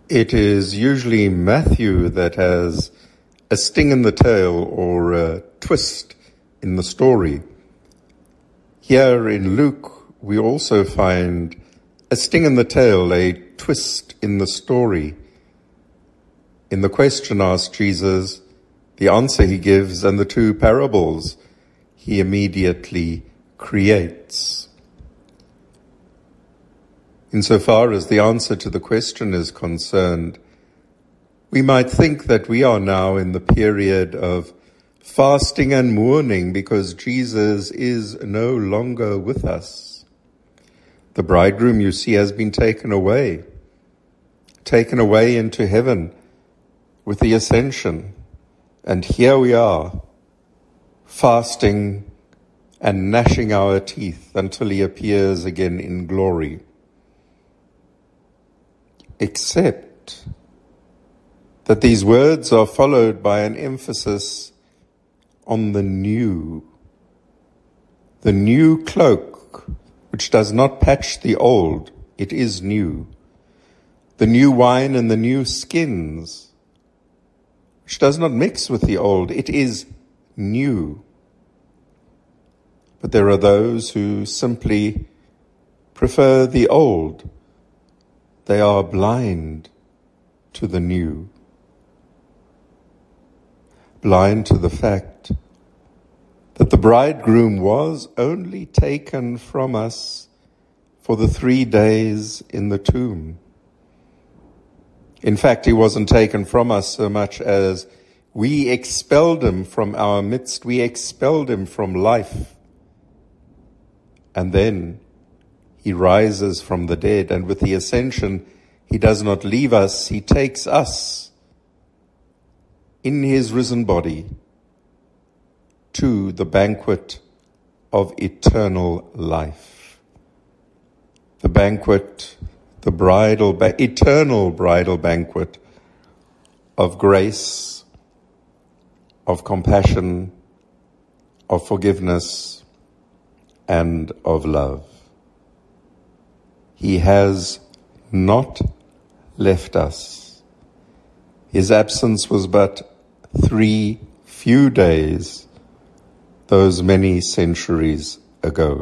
It is usually Matthew that has a sting in the tail or a twist in the story. Here in Luke, we also find a sting in the tail, a twist in the story. In the question asked Jesus, the answer he gives, and the two parables he immediately creates. Insofar as the answer to the question is concerned, we might think that we are now in the period of fasting and mourning because Jesus is no longer with us. The bridegroom, you see, has been taken away into heaven with the ascension. And here we are, fasting and gnashing our teeth until he appears again in glory. Except that these words are followed by an emphasis on the new cloak, which does not patch the old, it is new. The new wine and the new skins, which does not mix with the old, it is new. But there are those who simply prefer the old. They are blind to the new, blind to the fact that the bridegroom was only taken from us for the 3 days in the tomb. In fact, he wasn't taken from us so much as we expelled him from our midst, we expelled him from life. And then he rises from the dead, and with the ascension, he does not leave us, he takes us in his risen body to the banquet of eternal life. The banquet, the eternal bridal banquet of grace, of compassion, of forgiveness, and of love. He has not left us. His absence was but 3 few days, those many centuries ago.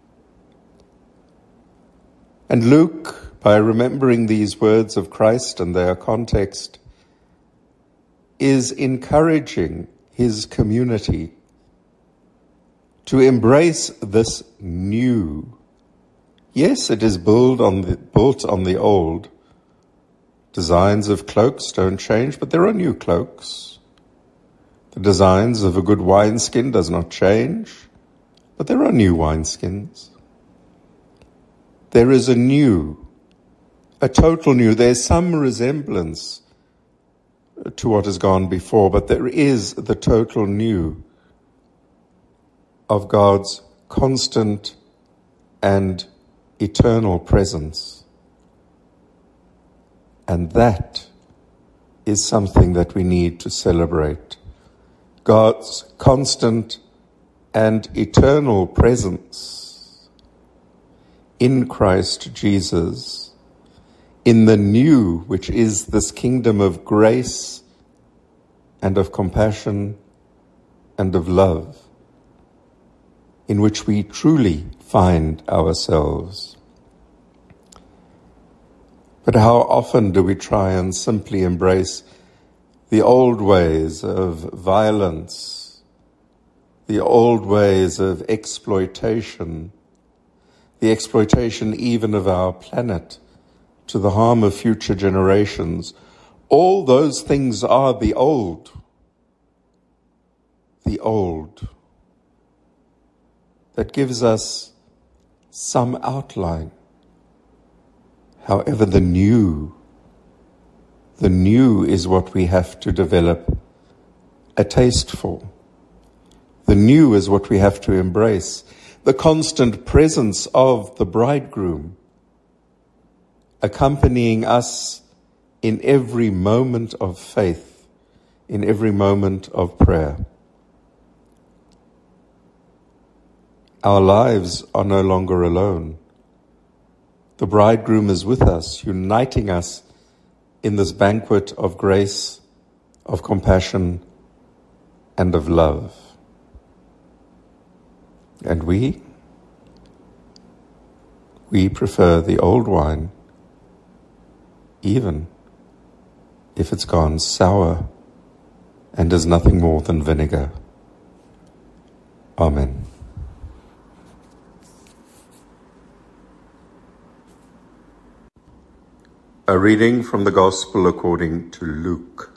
And Luke, by remembering these words of Christ and their context, is encouraging his community to embrace this new. Yes, it is built on the old. Designs of cloaks don't change, but there are new cloaks. The designs of a good wineskin does not change, but there are new wineskins. There is a total new. There's some resemblance to what has gone before, but there is the total new of God's constant and eternal presence. And that is something that we need to celebrate. God's constant and eternal presence in Christ Jesus, in the new, which is this kingdom of grace and of compassion and of love, in which we truly find ourselves. But how often do we try and simply embrace the old ways of violence, the old ways of exploitation, the exploitation even of our planet to the harm of future generations? All those things are the old. The old. That gives us some outline. However, the new is what we have to develop a taste for. The new is what we have to embrace. The constant presence of the bridegroom, accompanying us in every moment of faith, in every moment of prayer. Our lives are no longer alone. The bridegroom is with us, uniting us in this banquet of grace, of compassion, and of love. And we prefer the old wine, even if it's gone sour and is nothing more than vinegar. Amen. A reading from the Gospel according to Luke.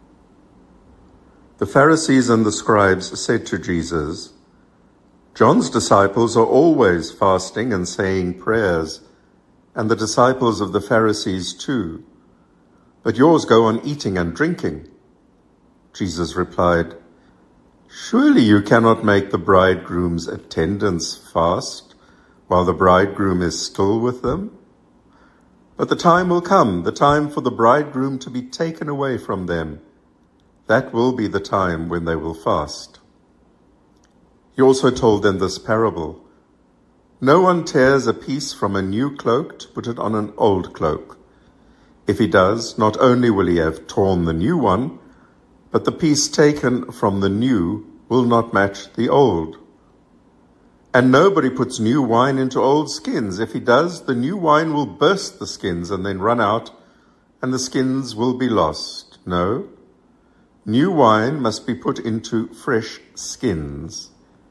The Pharisees and the scribes said to Jesus, "John's disciples are always fasting and saying prayers, and the disciples of the Pharisees too. But yours go on eating and drinking." Jesus replied, "Surely you cannot make the bridegroom's attendants fast while the bridegroom is still with them? But the time will come, the time for the bridegroom to be taken away from them. That will be the time when they will fast." He also told them this parable. "No one tears a piece from a new cloak to put it on an old cloak. If he does, not only will he have torn the new one, but the piece taken from the new will not match the old. And nobody puts new wine into old skins. If he does, the new wine will burst the skins and then run out, and the skins will be lost. No, new wine must be put into fresh skins.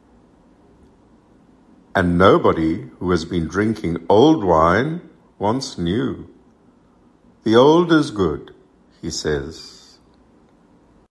And nobody who has been drinking old wine wants new. The old is good," he says.